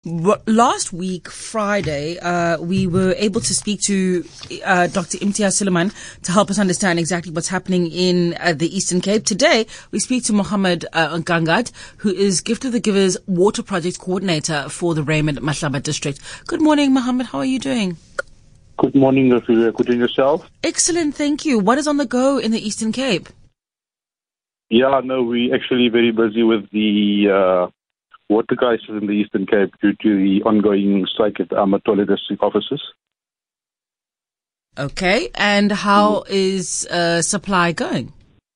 Last week, Friday, we were able to speak to Dr. Imtiaz Suleiman to help us understand exactly what's happening in the Eastern Cape. Today, we speak to Mohammed Gangat, who is Gift of the Givers Water Project Coordinator for the Raymond Mahlaba District. Good morning, Mohammed. How are you doing? Good morning, Rafika. Good, and yourself? Excellent, thank you. What is on the go in the Eastern Cape? Yeah, no, we're actually very busy with the water crisis in the Eastern Cape due to the ongoing strike at the Amatola district offices. Okay, and how is supply going?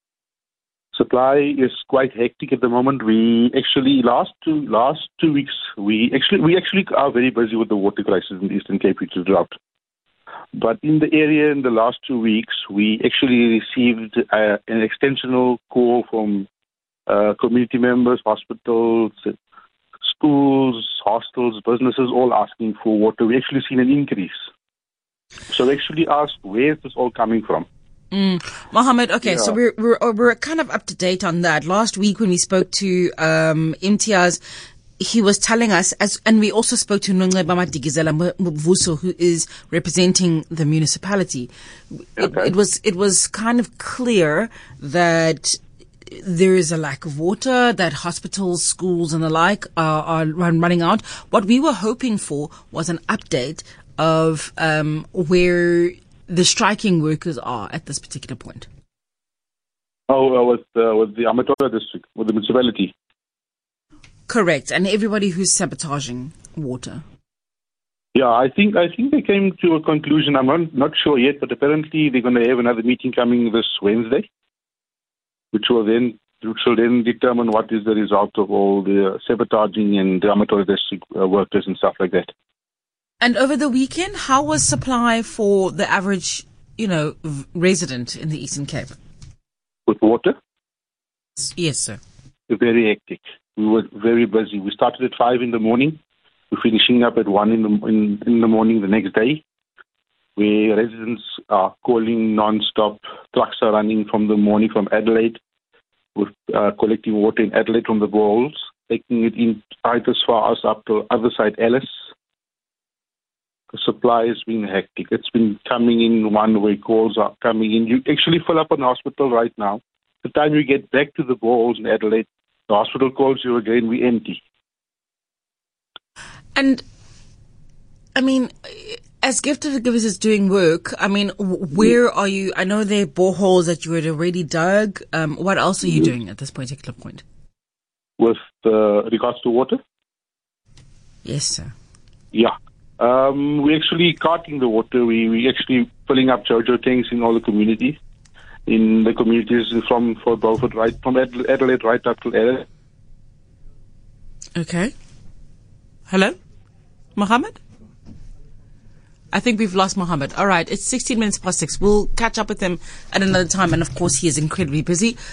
Supply is quite hectic at the moment. We actually last two weeks we actually are very busy with the water crisis in the Eastern Cape, which is drought. But in the area in the last 2 weeks, we actually received an extensional call from community members, hospitals, schools, hostels, businesses, all asking for water. We actually seen an increase. So we actually asked, where is this all coming from? Mohammed, okay, yeah. So we're kind of up to date on that. Last week when we spoke to Imtiaz, he was telling us, and we also spoke to Nongceba Madigizela Mvuso, who is representing the municipality. Okay. It was kind of clear that there is a lack of water, that hospitals, schools, and the like are running out. What we were hoping for was an update of where the striking workers are at this particular point. With the Amatola district, with the municipality. Correct, and everybody who's sabotaging water. Yeah, I think they came to a conclusion. I'm not sure yet, but apparently they're going to have another meeting coming this Wednesday, which will then determine what is the result of all the sabotaging and the Amatola district workers and stuff like that. And over the weekend, how was supply for the average, resident in the Eastern Cape? With water? Yes, sir. Very hectic. We were very busy. We started at 5 in the morning. We're finishing up at 1 in the morning the next day, where residents are calling non-stop. Trucks are running from the morning from Adelaide, with collecting water in Adelaide from the boreholes, taking it in right as far as up to other side Alice. The supply has been hectic. It's been coming in one way. Calls are coming in. You actually fill up an hospital right now. The time you get back to the boreholes in Adelaide, the hospital calls you again, we're empty. And, as Gift of the Givers is doing work, where are you? I know there are boreholes that you had already dug. What else are you doing at this particular point? With regards to water? Yes, sir. Yeah. We're actually carting the water. We're actually filling up JoJo tanks in all the communities. In the communities from Fort Beaufort, right from Adelaide right up to Adelaide. Okay. Hello? Mohammed? I think we've lost Mohammed. All right, it's 16 minutes past 6. We'll catch up with him at another time, and of course he is incredibly busy.